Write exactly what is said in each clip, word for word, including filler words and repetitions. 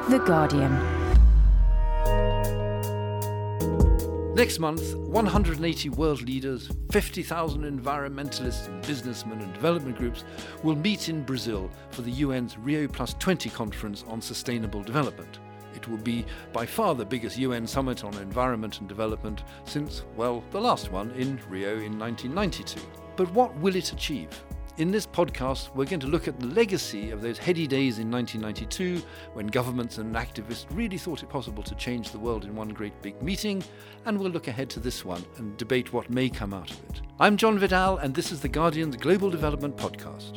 The Guardian. Next month, one hundred eighty world leaders, fifty thousand environmentalists, businessmen and development groups will meet in Brazil for the U N's Rio Plus twenty conference on sustainable development. It will be by far the biggest U N summit on environment and development since, well, the last one in Rio in nineteen ninety-two. But what will it achieve? In this podcast, we're going to look at the legacy of those heady days in nineteen ninety-two, when governments and activists really thought it possible to change the world in one great big meeting, and we'll look ahead to this one and debate what may come out of it. I'm John Vidal, and this is The Guardian's Global Development Podcast.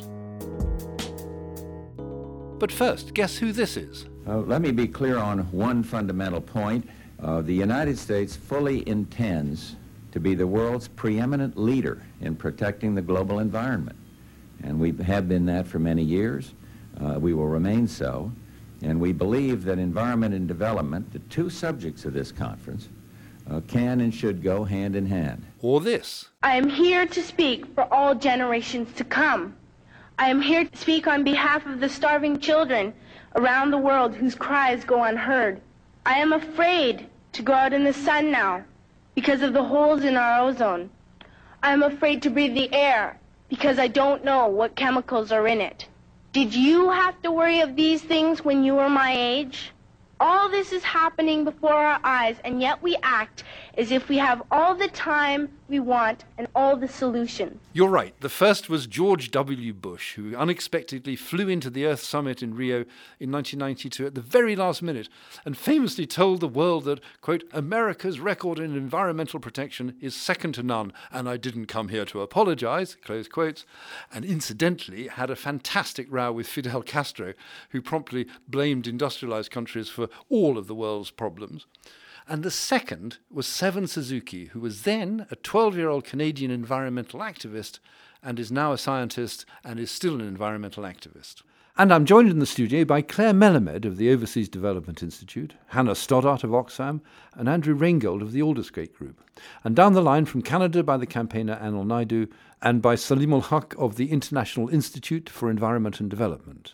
But first, guess who this is? Uh, let me be clear on one fundamental point. Uh, the United States fully intends to be the world's preeminent leader in protecting the global environment. And we have been that for many years. Uh, we will remain so. And we believe that environment and development, the two subjects of this conference, uh, can and should go hand in hand. Or this. I am here to speak for all generations to come. I am here to speak on behalf of the starving children around the world whose cries go unheard. I am afraid to go out in the sun now because of the holes in our ozone. I am afraid to breathe the air because I don't know what chemicals are in it. Did you have to worry of these things when you were my age? All this is happening before our eyes, and yet we act as if we have all the time we want and all the solutions. You're right. The first was George W. Bush, who unexpectedly flew into the Earth Summit in Rio in nineteen ninety-two at the very last minute and famously told the world that, quote, America's record in environmental protection is second to none, and I didn't come here to apologize, close quotes, and incidentally had a fantastic row with Fidel Castro, who promptly blamed industrialized countries for all of the world's problems. And the second was Seven Suzuki, who was then a twelve-year-old Canadian environmental activist and is now a scientist and is still an environmental activist. And I'm joined in the studio by Claire Melamed of the Overseas Development Institute, Hannah Stoddart of Oxfam, and Andrew Reingold of the Aldersgate Group. And down the line from Canada by the campaigner Anil Naidu and by Salim ul Haq of the International Institute for Environment and Development.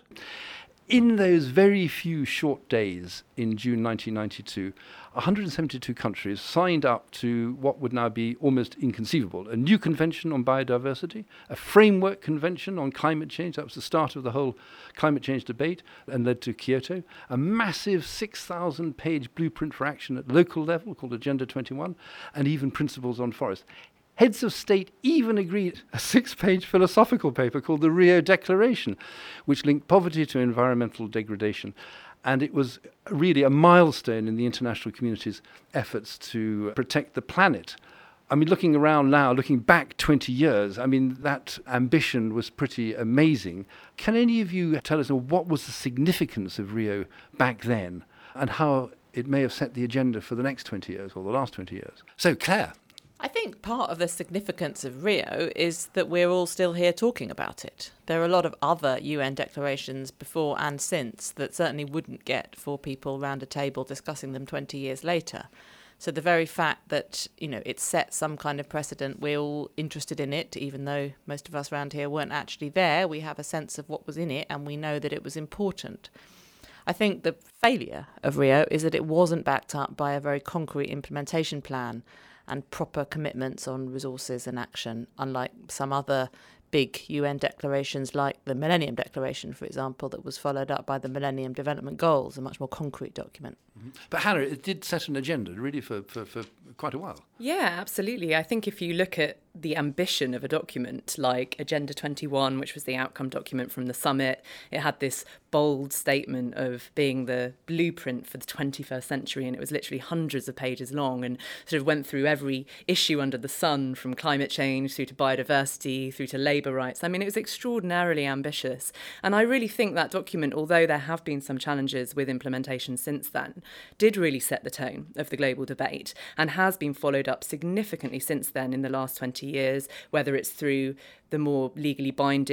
In those very few short days in June nineteen ninety-two, one hundred seventy-two countries signed up to what would now be almost inconceivable: a new convention on biodiversity, a framework convention on climate change. That was the start of the whole climate change debate and led to Kyoto, a massive six thousand page blueprint for action at local level called Agenda twenty-one, and even principles on forests. Heads of state even agreed a six-page philosophical paper called the Rio Declaration, which linked poverty to environmental degradation. And it was really a milestone in the international community's efforts to protect the planet. I mean, looking around now, looking back twenty years, I mean, that ambition was pretty amazing. Can any of you tell us what was the significance of Rio back then and how it may have set the agenda for the next twenty years or the last twenty years? So, Claire. I think part of the significance of Rio is that we're all still here talking about it. There are a lot of other U N declarations before and since that certainly wouldn't get four people round a table discussing them twenty years later. So the very fact that, you know, it set some kind of precedent, we're all interested in it, even though most of us around here weren't actually there. We have a sense of what was in it and we know that it was important. I think the failure of Rio is that it wasn't backed up by a very concrete implementation plan and proper commitments on resources and action, unlike some other big U N declarations like the Millennium Declaration, for example, that was followed up by the Millennium Development Goals, a much more concrete document. Mm-hmm. But Hannah, it did set an agenda really for, for, for quite a while. Yeah, absolutely. I think if you look at the ambition of a document like Agenda twenty-one, which was the outcome document from the summit, it had this bold statement of being the blueprint for the twenty-first century, and it was literally hundreds of pages long and sort of went through every issue under the sun, from climate change through to biodiversity, through to labour rights. I mean, it was extraordinarily ambitious. And I really think that document, although there have been some challenges with implementation since then, did really set the tone of the global debate and has been followed up significantly since then in the last twenty years, whether it's through the more legally binding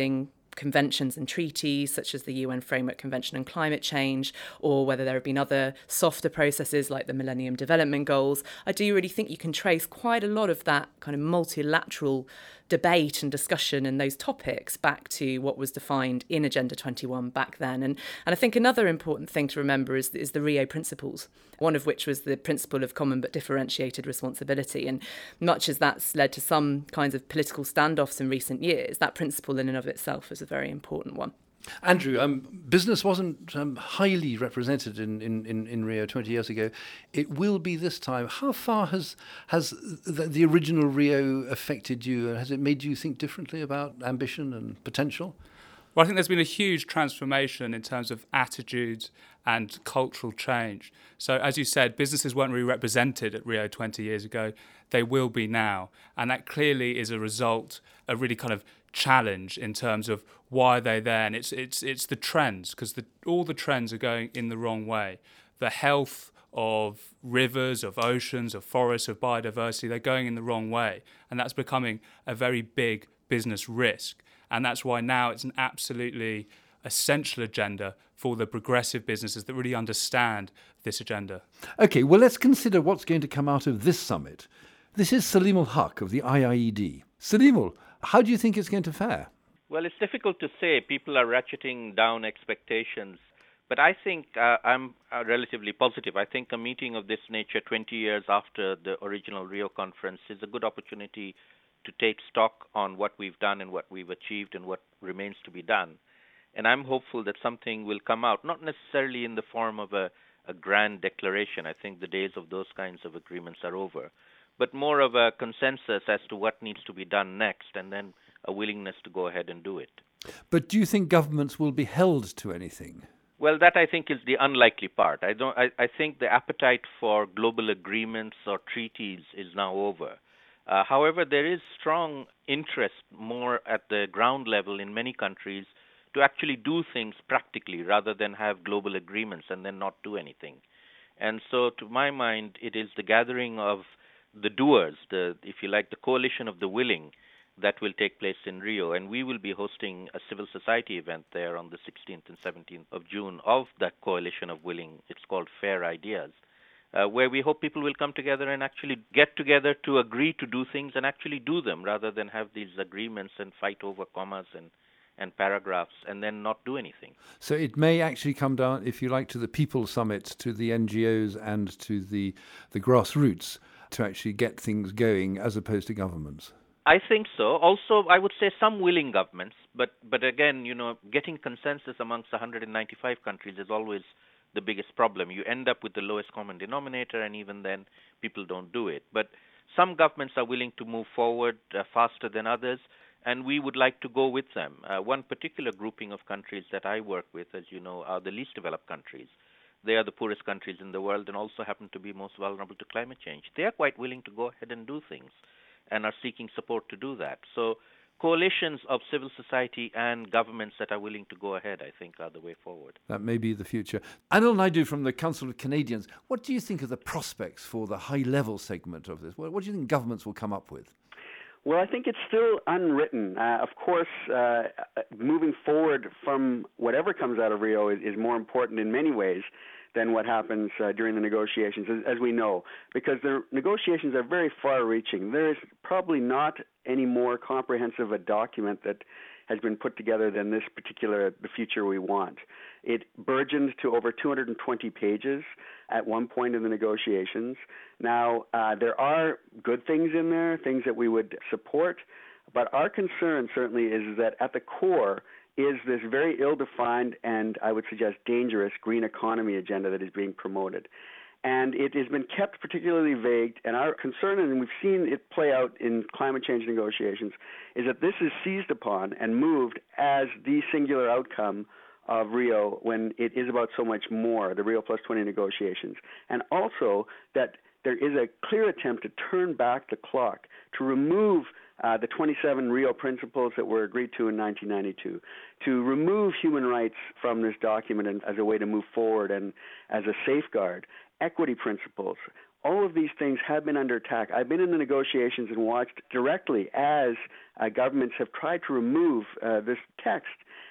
conventions and treaties such as the U N Framework Convention on Climate Change, or whether there have been other softer processes like the Millennium Development Goals, I do really think you can trace quite a lot of that kind of multilateral debate and discussion and those topics back to what was defined in Agenda twenty-one back then. And, and I think another important thing to remember is, is the Rio principles, one of which was the principle of common but differentiated responsibility. And much as that's led to some kinds of political standoffs in recent years, that principle in and of itself is a very important one. Andrew, um, business wasn't um, highly represented in, in, in, in Rio twenty years ago. It will be this time. How far has has the, the original Rio affected you? Has it made you think differently about ambition and potential? Well, I think there's been a huge transformation in terms of attitudes and cultural change. So, as you said, businesses weren't really represented at Rio twenty years ago. They will be now. And that clearly is a result, a really kind of challenge in terms of why are they there. And it's it's it's the trends, because the, all the trends are going in the wrong way. The health of rivers, of oceans, of forests, of biodiversity, they're going in the wrong way. And that's becoming a very big business risk. And that's why now it's an absolutely essential agenda for the progressive businesses that really understand this agenda. OK, well, let's consider what's going to come out of this summit. This is Salim ul Haq of the I I E D. Salim, how do you think it's going to fare? Well, it's difficult to say. People are ratcheting down expectations. But I think uh, I'm uh, relatively positive. I think a meeting of this nature twenty years after the original Rio conference is a good opportunity to take stock on what we've done and what we've achieved and what remains to be done. And I'm hopeful that something will come out, not necessarily in the form of a, a grand declaration. I think the days of those kinds of agreements are over, but more of a consensus as to what needs to be done next, and then a willingness to go ahead and do it. But do you think governments will be held to anything? Well, that I think is the unlikely part. I don't. I, I think the appetite for global agreements or treaties is now over. Uh, however, there is strong interest more at the ground level in many countries to actually do things practically rather than have global agreements and then not do anything. And so, to my mind, it is the gathering of the doers, the, if you like, the coalition of the willing, that will take place in Rio. And we will be hosting a civil society event there on the sixteenth and seventeenth of June of that coalition of willing. It's called Fair Ideas, uh, where we hope people will come together and actually get together to agree to do things and actually do them, rather than have these agreements and fight over commas and, and paragraphs and then not do anything. So it may actually come down, if you like, to the People Summit, to the N G Os and to the, the grassroots to actually get things going as opposed to governments. I think so. Also, I would say some willing governments, but but again, you know, getting consensus amongst one hundred ninety-five countries is always the biggest problem. You end up with the lowest common denominator, and even then, people don't do it. But some governments are willing to move forward uh, faster than others, and we would like to go with them. Uh, one particular grouping of countries that I work with, as you know, are the least developed countries. They are the poorest countries in the world and also happen to be most vulnerable to climate change. They are quite willing to go ahead and do things, and are seeking support to do that. So coalitions of civil society and governments that are willing to go ahead, I think, are the way forward. That may be the future. Anil Naidu from the Council of Canadians, what do you think of the prospects for the high-level segment of this? What, what do you think governments will come up with? Well, I think it's still unwritten. Uh, of course, uh, moving forward from whatever comes out of Rio is, is more important in many ways than what happens uh, during the negotiations, as, as we know, because the negotiations are very far-reaching. There is probably not any more comprehensive a document that has been put together than this particular The Future We Want. It burgeoned to over two hundred twenty pages at one point in the negotiations. Now, uh, there are good things in there, things that we would support, but our concern certainly is that at the core is this very ill-defined and, I would suggest, dangerous green economy agenda that is being promoted. And it has been kept particularly vague, and our concern, and we've seen it play out in climate change negotiations, is that this is seized upon and moved as the singular outcome of Rio when it is about so much more, the Rio Plus twenty negotiations. And also that there is a clear attempt to turn back the clock, to remove Uh, the twenty-seven Rio principles that were agreed to in nineteen ninety-two, to remove human rights from this document and, as a way to move forward and as a safeguard, equity principles. All of these things have been under attack. I've been in the negotiations and watched directly as uh, governments have tried to remove uh, this text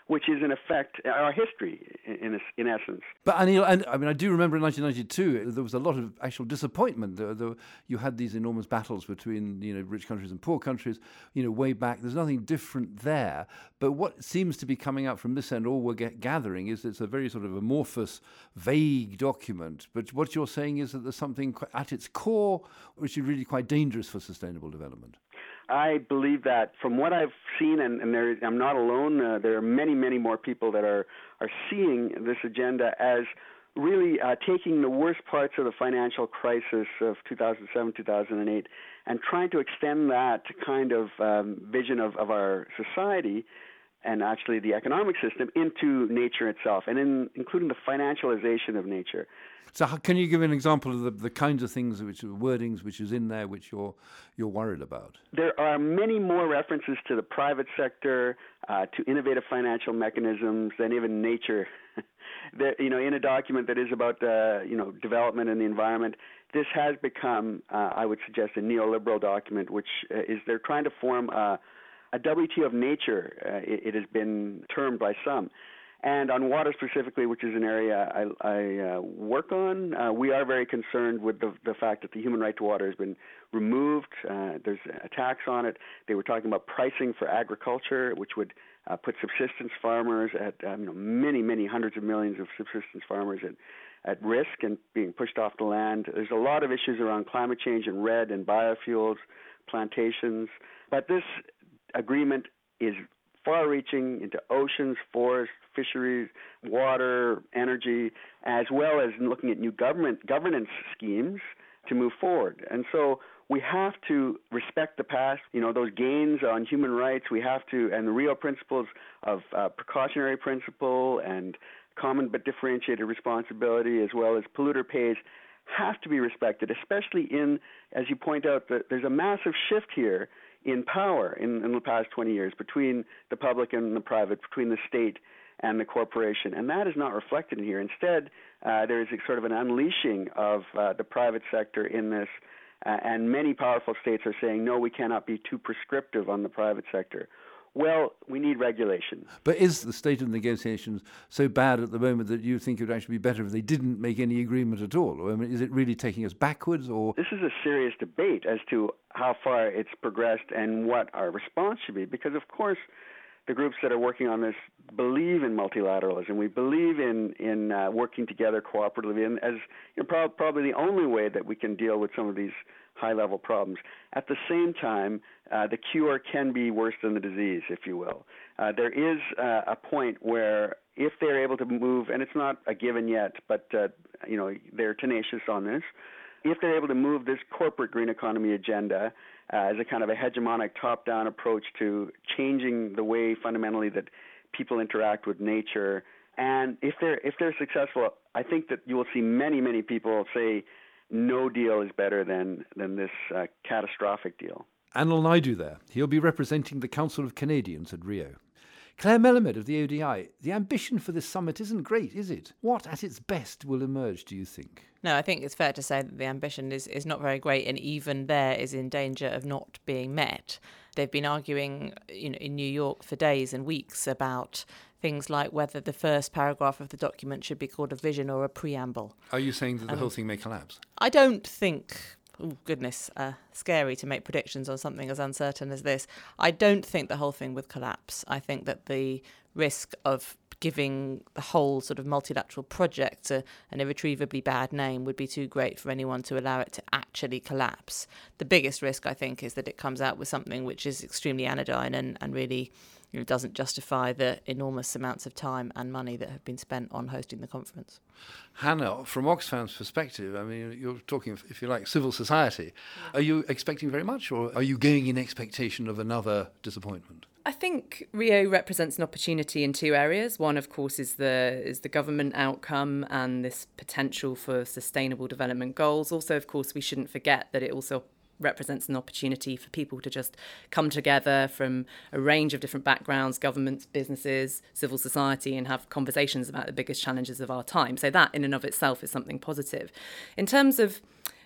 which is in effect our history in in, in essence. But Anil, and I mean, I do remember in nineteen ninety-two there was a lot of actual disappointment. There, there, you had these enormous battles between you know rich countries and poor countries. You know, way back, there's nothing different there. But what seems to be coming out from this end, all we're get, gathering, is it's a very sort of amorphous, vague document. But what you're saying is that there's something at its core which is really quite dangerous for sustainable development. I believe that from what I've seen, and, and there, I'm not alone, uh, there are many, many more people that are, are seeing this agenda as really uh, taking the worst parts of the financial crisis of two thousand seven, two thousand eight and trying to extend that kind of um, vision of, of our society and actually the economic system into nature itself, and in, including the financialization of nature. So how, can you give an example of the, the kinds of things, which wordings which is in there, which you're you're worried about? There are many more references to the private sector, uh, to innovative financial mechanisms than even nature. There, you know, in a document that is about uh, you know development and the environment, this has become, uh, I would suggest, a neoliberal document, which uh, is they're trying to form a, a W T O of nature. Uh, it, it has been termed by some. And on water specifically, which is an area I, I uh, work on, uh, we are very concerned with the, the fact that the human right to water has been removed. Uh, there's attacks on it. They were talking about pricing for agriculture, which would uh, put subsistence farmers at um, you know, many, many hundreds of millions of subsistence farmers at, at risk and being pushed off the land. There's a lot of issues around climate change and R E D and biofuels, plantations. But this agreement is far-reaching into oceans, forests, fisheries, water, energy, as well as looking at new government governance schemes to move forward. And so we have to respect the past, you know, those gains on human rights. We have to, and the Rio principles of uh, precautionary principle and common but differentiated responsibility, as well as polluter pays, have to be respected, especially in, as you point out, that there's a massive shift here in power in, in the past twenty years between the public and the private, between the state and the corporation. And that is not reflected in here. Instead, uh, there is a sort of an unleashing of uh, the private sector in this, uh, and many powerful states are saying, no, we cannot be too prescriptive on the private sector. Well, we need regulation. But is the state of negotiations so bad at the moment that you think it would actually be better if they didn't make any agreement at all? Or, I mean, is it really taking us backwards? Or this is a serious debate as to how far it's progressed and what our response should be, because, of course, the groups that are working on this believe in multilateralism. We believe in in uh, working together cooperatively, and as you know, pro- probably the only way that we can deal with some of these high-level problems. At the same time, uh, the cure can be worse than the disease, if you will. Uh, there is uh, a point where if they're able to move, and it's not a given yet, but uh, you know they're tenacious on this, if they're able to move this corporate green economy agenda uh, as a kind of a hegemonic top-down approach to changing the way fundamentally that people interact with nature, and if they're if they're successful, I think that you will see many, many people say no deal is better than, than this uh, catastrophic deal. Anil Naidu there. He'll be representing the Council of Canadians at Rio. Claire Melamed of the O D I, the ambition for this summit isn't great, is it? What at its best will emerge, do you think? No, I think it's fair to say that the ambition is, is not very great, and even there is in danger of not being met. They've been arguing you know, in New York for days and weeks about things like whether the first paragraph of the document should be called a vision or a preamble. Are you saying that the um, whole thing may collapse? I don't think, oh goodness, uh, scary to make predictions on something as uncertain as this. I don't think the whole thing would collapse. I think that the risk of giving the whole sort of multilateral project a, an irretrievably bad name would be too great for anyone to allow it to actually collapse. The biggest risk, I think, is that it comes out with something which is extremely anodyne and, and really you know, doesn't justify the enormous amounts of time and money that have been spent on hosting the conference. Hannah, from Oxfam's perspective, I mean, you're talking, if you like, civil society. Yeah. Are you expecting very much, or are you going in expectation of another disappointment? I think Rio represents an opportunity in two areas. One, of course, is the is the government outcome and this potential for sustainable development goals. Also, of course, we shouldn't forget that it also represents an opportunity for people to just come together from a range of different backgrounds, governments, businesses, civil society, and have conversations about the biggest challenges of our time. So that in and of itself is something positive. In terms of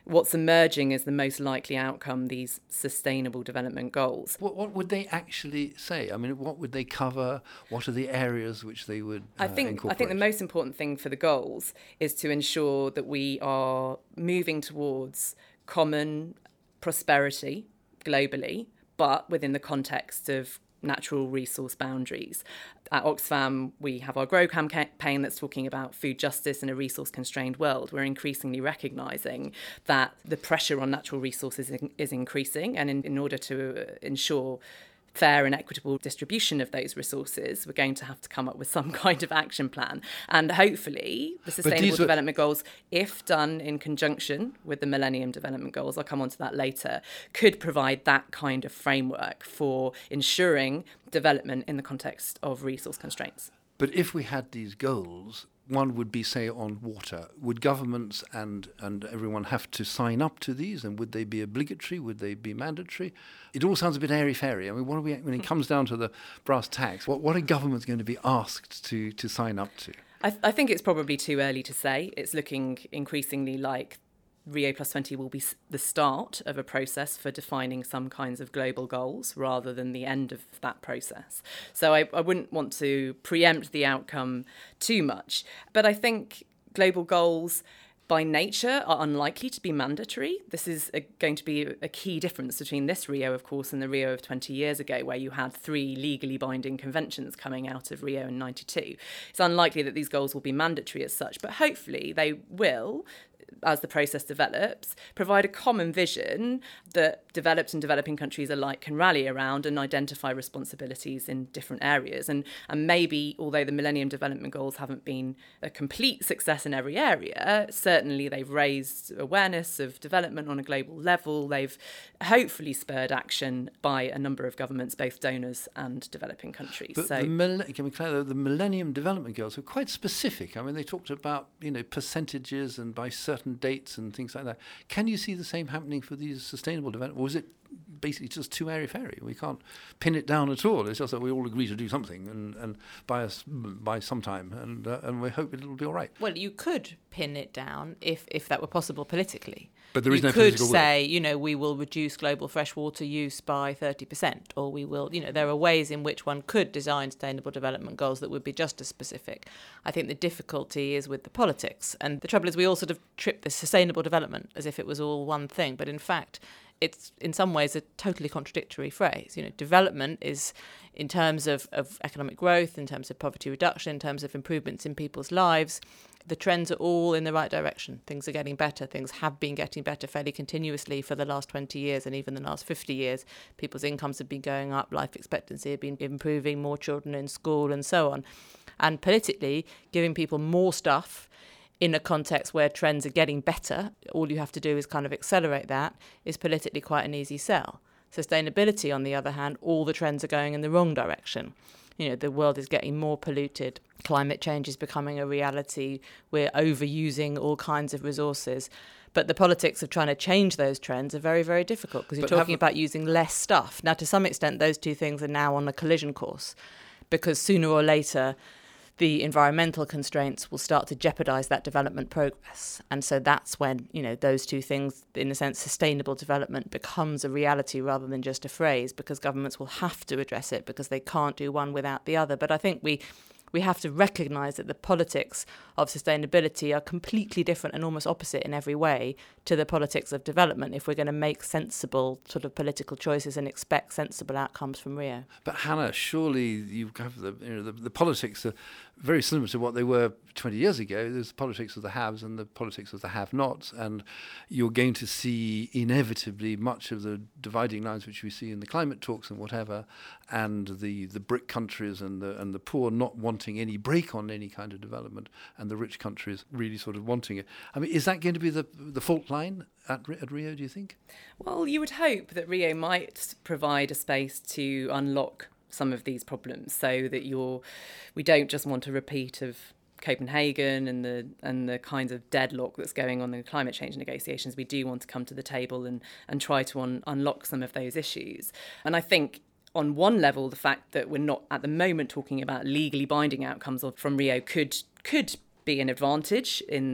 what's emerging as the most likely outcome, these sustainable development goals. What, what would they actually say? I mean, what would they cover? What are the areas which they would uh, I think incorporate? I think the most important thing for the goals is to ensure that we are moving towards common prosperity globally, but within the context of natural resource boundaries. At Oxfam, we have our GROW campaign that's talking about food justice in a resource-constrained world. We're increasingly recognising that the pressure on natural resources is increasing, and in, in order to ensure fair and equitable distribution of those resources, we're going to have to come up with some kind of action plan. And hopefully the Sustainable Development Goals, if done in conjunction with the Millennium Development Goals, I'll come on to that later, could provide that kind of framework for ensuring development in the context of resource constraints. But if we had these goals, one would be, say, on water. Would governments and, and everyone have to sign up to these? And would they be obligatory? Would they be mandatory? It all sounds a bit airy-fairy. I mean, what are we, when it comes down to the brass tacks, what, what are governments going to be asked to, to sign up to? I, th- I think it's probably too early to say. It's looking increasingly like Rio plus twenty will be the start of a process for defining some kinds of global goals rather than the end of that process. So I, I wouldn't want to preempt the outcome too much. But I think global goals by nature are unlikely to be mandatory. This is a, going to be a key difference between this Rio, of course, and the Rio of twenty years ago, where you had three legally binding conventions coming out of Rio in ninety-two. It's unlikely that these goals will be mandatory as such, but hopefully they will, as the process develops, provide a common vision that developed and developing countries alike can rally around and identify responsibilities in different areas. And, and maybe, although the Millennium Development Goals haven't been a complete success in every area, certainly they've raised awareness of development on a global level. They've hopefully spurred action by a number of governments, both donors and developing countries. But so the, mille- can we clarify, the Millennium Development Goals were quite specific. I mean, they talked about, you know, percentages and by certain dates and things like that. Can you see the same happening for these sustainable development? Or is it basically just too airy-fairy? We can't pin it down at all. It's just that we all agree to do something and, and by us by some time, and uh, and we hope it'll be all right. Well, you could pin it down if, if that were possible politically. But there is you no could political say, will. you know, we will reduce global freshwater use by thirty percent, or we will, you know, there are ways in which one could design sustainable development goals that would be just as specific. I think the difficulty is with the politics. And the trouble is we all sort of trip this sustainable development as if it was all one thing. But in fact, it's in some ways a totally contradictory phrase. You know, development is in terms of, of economic growth, in terms of poverty reduction, in terms of improvements in people's lives. The trends are all in the right direction. Things are getting better. Things have been getting better fairly continuously for the last twenty years and even the last fifty years. People's incomes have been going up, life expectancy have been improving, more children in school and so on. And politically, giving people more stuff in a context where trends are getting better, all you have to do is kind of accelerate that, is politically quite an easy sell. Sustainability, on the other hand, all the trends are going in the wrong direction. You know, the world is getting more polluted. Climate change is becoming a reality. We're overusing all kinds of resources. But the politics of trying to change those trends are very, very difficult because you're But talking about using less stuff. Now, to some extent, those two things are now on a collision course because sooner or later, the environmental constraints will start to jeopardise that development progress. And so that's when, you know, those two things, in a sense, sustainable development becomes a reality rather than just a phrase, because governments will have to address it because they can't do one without the other. But I think we we have to recognise that the politics of sustainability are completely different and almost opposite in every way to the politics of development if we're going to make sensible sort of political choices and expect sensible outcomes from Rio. But Hannah, surely you have the, you know, the the politics are very similar to what they were twenty years ago. There's the politics of the haves and the politics of the have-nots, and you're going to see inevitably much of the dividing lines which we see in the climate talks and whatever, and the, the BRIC countries and the and the poor not wanting any break on any kind of development, and the rich countries really sort of wanting it. I mean, is that going to be the the fault line at, at Rio, do you think? Well, you would hope that Rio might provide a space to unlock some of these problems so that you're, we don't just want a repeat of Copenhagen and the and the kinds of deadlock that's going on in climate change negotiations. We do want to come to the table and, and try to un, unlock some of those issues. And I think on one level, the fact that we're not at the moment talking about legally binding outcomes from Rio could could be an advantage in that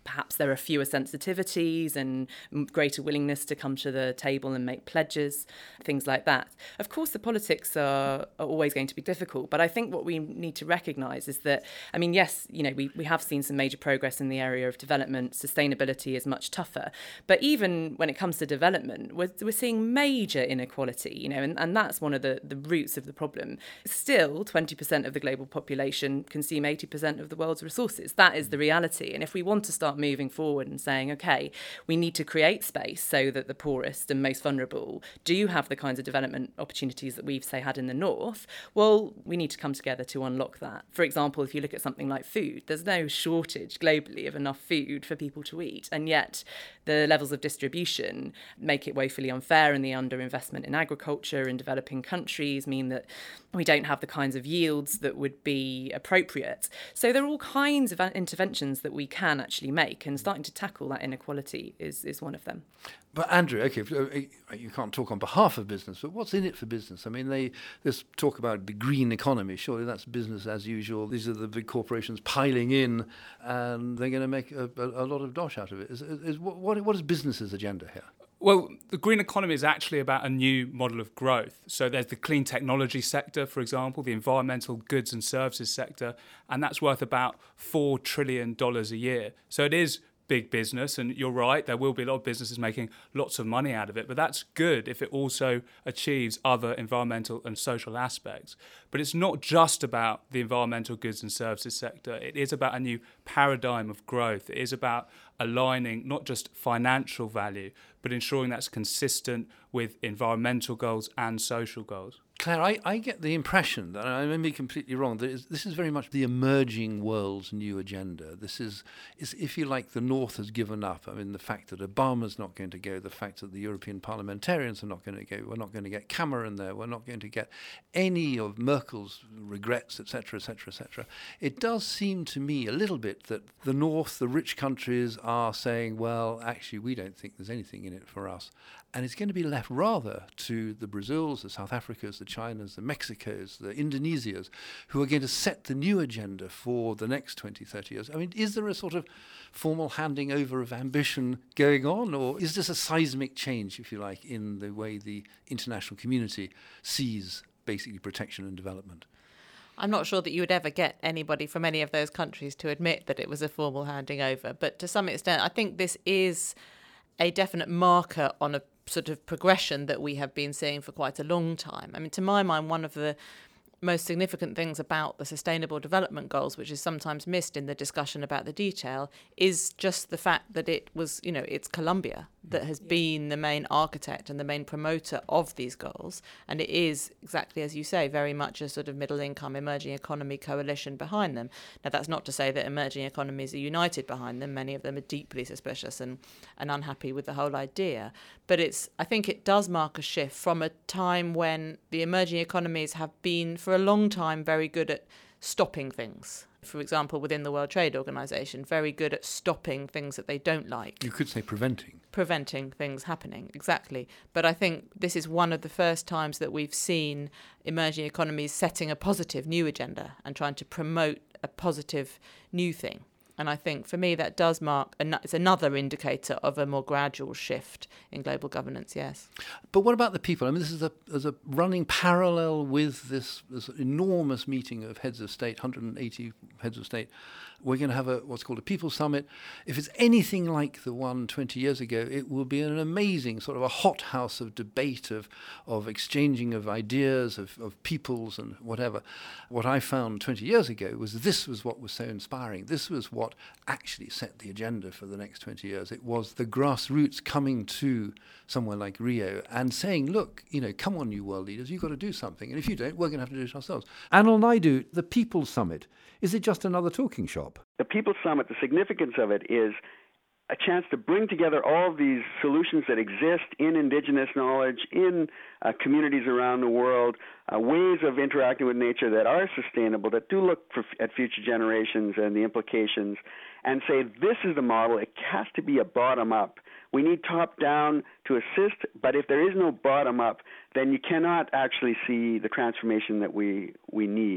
perhaps there are fewer sensitivities and greater willingness to come to the table and make pledges, things like that. Of course, the politics are, are always going to be difficult, but I think what we need to recognise is that, I mean, yes, you know, we, we have seen some major progress in the area of development. Sustainability is much tougher. But even when it comes to development, we're, we're seeing major inequality, you know, and, and that's one of the, the roots of the problem. Still, twenty percent of the global population consume eighty percent of the world's resources. That is the reality. And if we want to start moving forward and saying, OK, we need to create space so that the poorest and most vulnerable do have the kinds of development opportunities that we've, say, had in the North, well, we need to come together to unlock that. For example, if you look at something like food, there's no shortage globally of enough food for people to eat. And yet the levels of distribution make it woefully unfair, and the underinvestment in agriculture in developing countries mean that we don't have the kinds of yields that would be appropriate. So there are all kinds of interventions that we can actually make, and starting to tackle that inequality is, is one of them. But Andrew, okay, you can't talk on behalf of business, but what's in it for business? I mean, they this talk about the green economy. Surely that's business as usual. These are the big corporations piling in, and they're going to make a, a, a lot of dosh out of it. Is, is, what, what is business's agenda here? Well, the green economy is actually about a new model of growth. So there's the clean technology sector, for example, the environmental goods and services sector, and that's worth about four trillion dollars a year. So it is big business, and you're right, there will be a lot of businesses making lots of money out of it, but that's good if it also achieves other environmental and social aspects. But it's not just about the environmental goods and services sector. It is about a new paradigm of growth. It is about aligning not just financial value, but ensuring that's consistent with environmental goals and social goals. Claire, I, I get the impression, that I may be completely wrong, that this is very much the emerging world's new agenda. This is, is, if you like, the North has given up. I mean, the fact that Obama's not going to go, the fact that the European parliamentarians are not going to go, we're not going to get Cameron there, we're not going to get any of Merkel's regrets, et cetera, et cetera, et cetera. It does seem to me a little bit that the North, the rich countries, are saying, well, actually, we don't think there's anything in it for us. And it's going to be left rather to the Brazils, the South Africas, the Chinas, the Mexicos, the Indonesias, who are going to set the new agenda for the next twenty, thirty years. I mean, is there a sort of formal handing over of ambition going on, or is this a seismic change, if you like, in the way the international community sees basically protection and development? I'm not sure that you would ever get anybody from any of those countries to admit that it was a formal handing over. But to some extent, I think this is a definite marker on a sort of progression that we have been seeing for quite a long time. I mean, to my mind, one of the most significant things about the Sustainable Development Goals, which is sometimes missed in the discussion about the detail, is just the fact that it was, you know, it's Colombia that has been the main architect and the main promoter of these goals. And it is, exactly as you say, very much a sort of middle income emerging economy coalition behind them. Now, that's not to say that emerging economies are united behind them. Many of them are deeply suspicious and, and unhappy with the whole idea. But it's, I think it does mark a shift from a time when the emerging economies have been, for a long time, very good at stopping things. For example, within the World Trade Organization, very good at stopping things that they don't like. You could say preventing. Preventing things happening, exactly. But I think this is one of the first times that we've seen emerging economies setting a positive new agenda and trying to promote a positive new thing. And I think for me that does mark, an, it's another indicator of a more gradual shift in global governance, yes. But what about the people? I mean, this is a, as a running parallel with this, this enormous meeting of heads of state, one hundred eighty heads of state. We're going to have a what's called a People's Summit. If it's anything like the one twenty years ago, it will be an amazing sort of a hothouse of debate, of of exchanging of ideas, of, of peoples and whatever. What I found twenty years ago was this was what was so inspiring. This was what actually set the agenda for the next twenty years. It was the grassroots coming to somewhere like Rio and saying, look, you know, come on, you world leaders, you've got to do something. And if you don't, we're going to have to do it ourselves. Anil Naidu, the People's Summit, is it just another talking shop? The People's Summit, the significance of it is a chance to bring together all of these solutions that exist in indigenous knowledge, in uh, communities around the world, uh, ways of interacting with nature that are sustainable, that do look for, at future generations and the implications, and say this is the model. It has to be a bottom-up. We need top-down to assist, but if there is no bottom-up, then you cannot actually see the transformation that we, we need.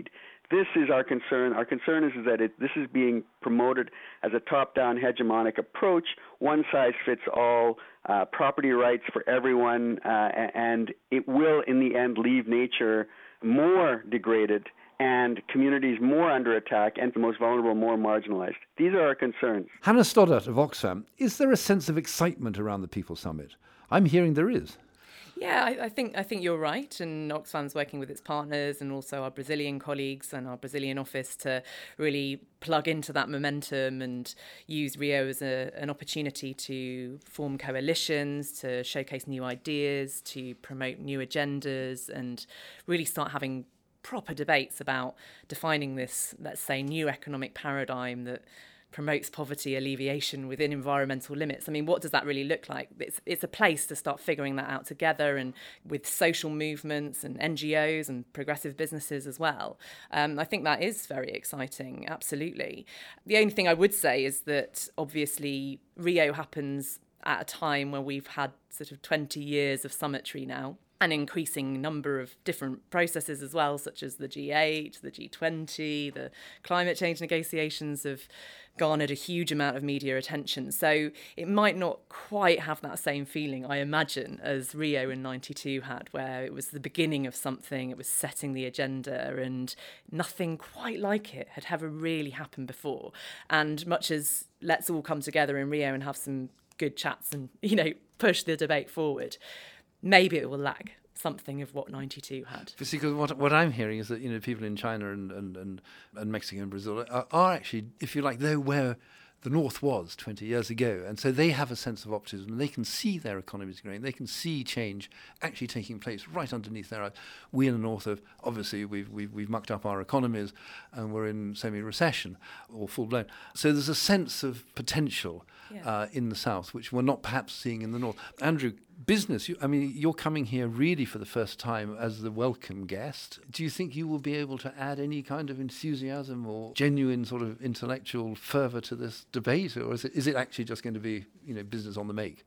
This is our concern. Our concern is, is that it, this is being promoted as a top-down hegemonic approach, one size fits all, uh, property rights for everyone, uh, and it will, in the end, leave nature more degraded and communities more under attack and the most vulnerable more marginalized. These are our concerns. Hannah Stoddart of Oxfam, is there a sense of excitement around the People Summit? I'm hearing there is. Yeah, I, I think I think you're right, and Oxfam's working with its partners and also our Brazilian colleagues and our Brazilian office to really plug into that momentum and use Rio as a, an opportunity to form coalitions, to showcase new ideas, to promote new agendas, and really start having proper debates about defining this, let's say, new economic paradigm that promotes poverty alleviation within environmental limits. I mean, what does that really look like? It's it's a place to start figuring that out together, and with social movements and N G Os and progressive businesses as well. Um, I think that is very exciting, absolutely. The only thing I would say is that obviously Rio happens at a time where we've had sort of twenty years of summitry now, an increasing number of different processes as well, such as the G eight, the G twenty, the climate change negotiations have garnered a huge amount of media attention. So it might not quite have that same feeling, I imagine, as Rio in ninety-two had, where it was the beginning of something, it was setting the agenda, and nothing quite like it had ever really happened before. And much as let's all come together in Rio and have some good chats and, you know, push the debate forward, maybe it will lag something of what ninety-two had. Because what what I'm hearing is that, you know, people in China and, and, and, and Mexico and Brazil are, are actually, if you like, they're where the North was twenty years ago. And so they have a sense of optimism. They can see their economies growing. They can see change actually taking place right underneath their eyes. We in the North have, obviously, we've, we've, we've mucked up our economies and we're in semi-recession or full-blown. So there's a sense of potential yeah. uh, in the South, which we're not perhaps seeing in the North. Andrew, business, you, I mean, you're coming here really for the first time as the welcome guest. Do you think you will be able to add any kind of enthusiasm or genuine sort of intellectual fervour to this debate, or is it, is it actually just going to be, you know, business on the make?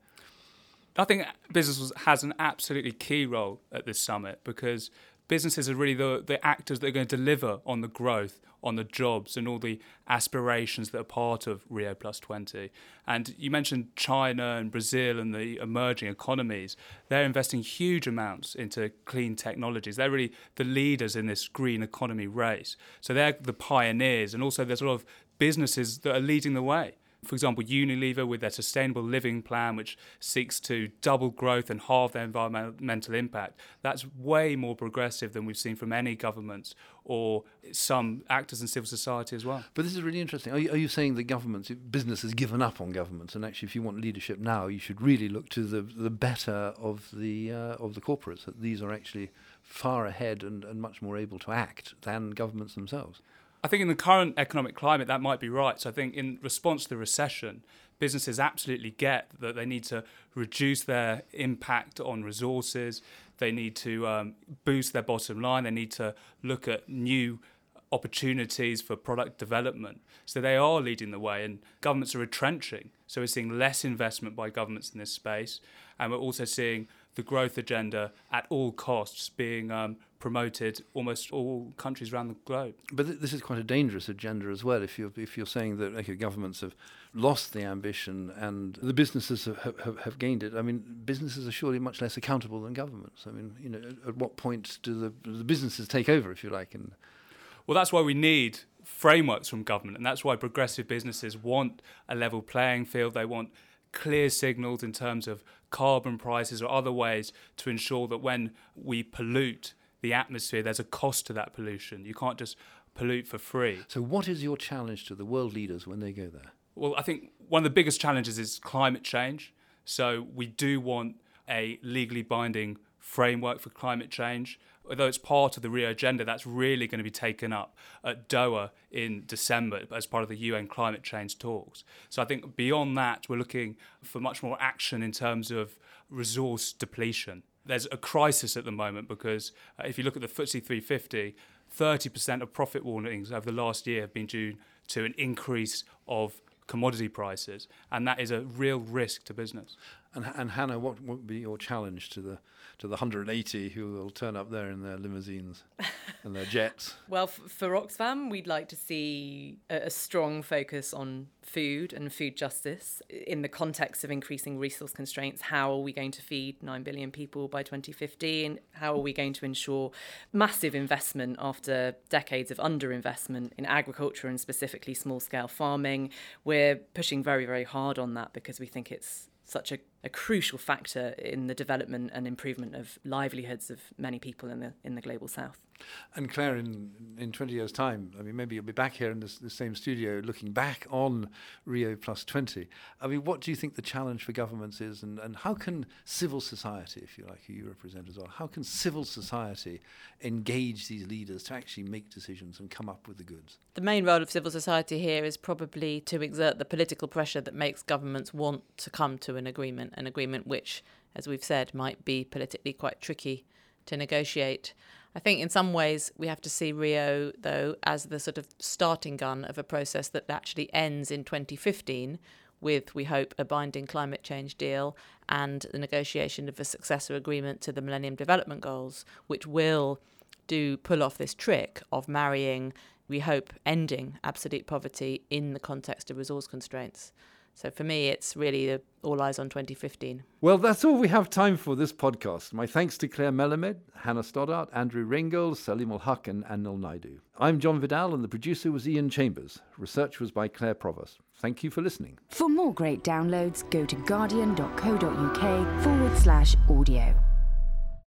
I think business has an absolutely key role at this summit, because businesses are really the, the actors that are going to deliver on the growth, on the jobs and all the aspirations that are part of Rio Plus twenty. And you mentioned China and Brazil and the emerging economies. They're investing huge amounts into clean technologies. They're really the leaders in this green economy race. So they're the pioneers, and also there's a lot of businesses that are leading the way. For example, Unilever with their sustainable living plan, which seeks to double growth and halve their environmental impact. That's way more progressive than we've seen from any governments or some actors in civil society as well. But this is really interesting. Are you, are you saying that governments, business has given up on governments, and actually if you want leadership now, you should really look to the the better of the uh, of the corporates, that these are actually far ahead and, and much more able to act than governments themselves? I think in the current economic climate, that might be right. So I think in response to the recession, businesses absolutely get that they need to reduce their impact on resources. They need to um, boost their bottom line. They need to look at new opportunities for product development. So they are leading the way, and governments are retrenching. So we're seeing less investment by governments in this space. And we're also seeing the growth agenda at all costs being um, promoted almost all countries around the globe. But th- this is quite a dangerous agenda as well. If you're if you're saying that okay, governments have lost the ambition and the businesses have, have, have gained it. I mean, businesses are surely much less accountable than governments. I mean, you know, at, at what point do the, do the businesses take over, if you like? And well, that's why we need frameworks from government, and that's why progressive businesses want a level playing field. They want clear signals in terms of carbon prices or other ways to ensure that when we pollute the atmosphere, there's a cost to that pollution. You can't just pollute for free. So what is your challenge to the world leaders when they go there? Well, I think one of the biggest challenges is climate change. So we do want a legally binding framework for climate change. Although it's part of the Rio agenda, that's really going to be taken up at Doha in December as part of the U N climate change talks. So I think beyond that, we're looking for much more action in terms of resource depletion. There's a crisis at the moment because uh, if you look at the F T S E three fifty, thirty percent of profit warnings over the last year have been due to an increase of commodity prices, and that is a real risk to business. And, and Hannah, what would be your challenge to the to the one hundred eighty who will turn up there in their limousines and their jets? Well, f- for Oxfam, we'd like to see a, a strong focus on food and food justice in the context of increasing resource constraints. How are we going to feed nine billion people by twenty fifteen? How are we going to ensure massive investment after decades of underinvestment in agriculture and specifically small-scale farming? We're pushing very, very hard on that because we think it's such a, a crucial factor in the development and improvement of livelihoods of many people in the in the global south. And Claire, in in twenty years' time, I mean, maybe you'll be back here in this, this same studio looking back on Rio plus twenty. I mean, what do you think the challenge for governments is, and, and how can civil society, if you like, who you represent as well, how can civil society engage these leaders to actually make decisions and come up with the goods? The main role of civil society here is probably to exert the political pressure that makes governments want to come to an agreement, an agreement which, as we've said, might be politically quite tricky to negotiate. I think in some ways we have to see Rio, though, as the sort of starting gun of a process that actually ends in twenty fifteen with, we hope, a binding climate change deal and the negotiation of a successor agreement to the Millennium Development Goals, which will do pull off this trick of marrying, we hope, ending absolute poverty in the context of resource constraints. So for me, it's really all eyes on twenty fifteen. Well, that's all we have time for this podcast. My thanks to Claire Melamed, Hannah Stoddart, Andrew Ringgold, Salim Ul-Haq and Anil Naidu. I'm John Vidal and the producer was Ian Chambers. Research was by Claire Provost. Thank you for listening. For more great downloads, go to guardian.co.uk forward slash audio.